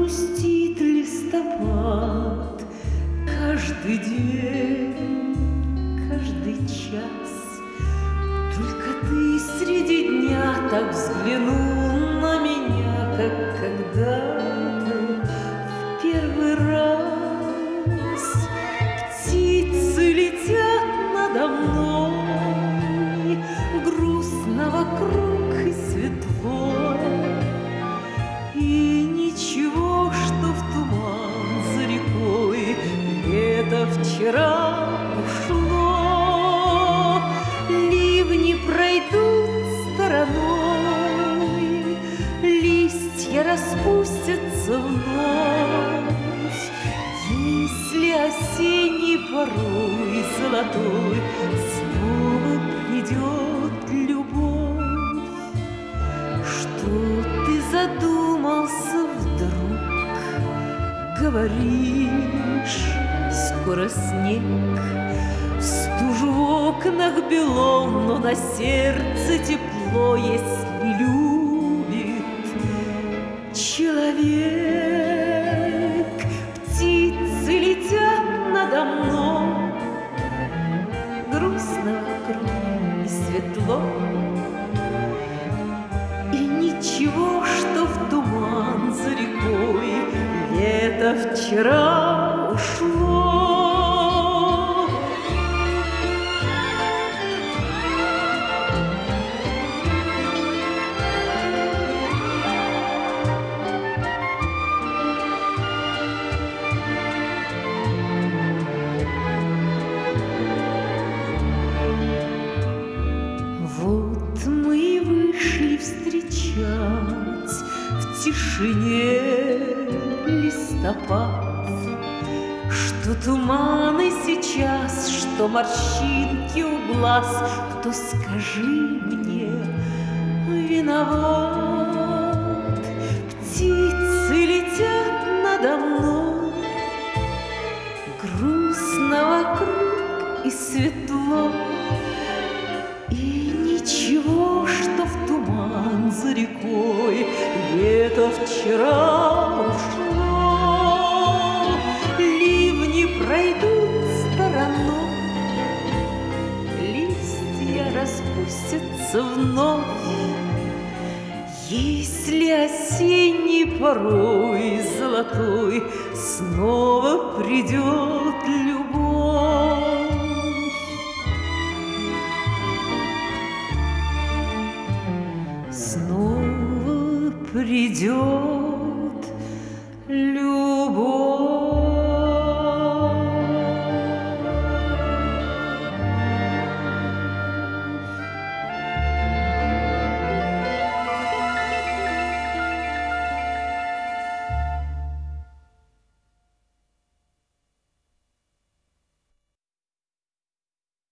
грустит листопад каждый день, каждый час. Только ты среди дня так взглянул на меня, как когда-то в первый раз. Птицы летят надо мной, грустно вокруг и светло, и ничего, что в туман за рекой лето вчера ушло. Ливни пройдут стороной, листья распустятся вновь. Если осенний порой золотой снова придет любовь, что ты задумался вдруг, говоришь, скоро снег. Стужу в окнах бело, но на сердце тепло, если любит человек. Птицы летят надо мной, грустно вокруг и светло, и ничего, что в туман за рекой лето вчера ушло. Вот мы и вышли встречать в тишине листопад. Что туманы сейчас, что морщинки у глаз, кто, скажи мне, виноват? Птицы летят надо мной, грустно вокруг и светло, и ничего, что в туман за рекой лето вчера ушло. Ливни пройдут стороной, листья распустятся вновь. Если осенний порой золотой снова придет любовь, снова придет любовь.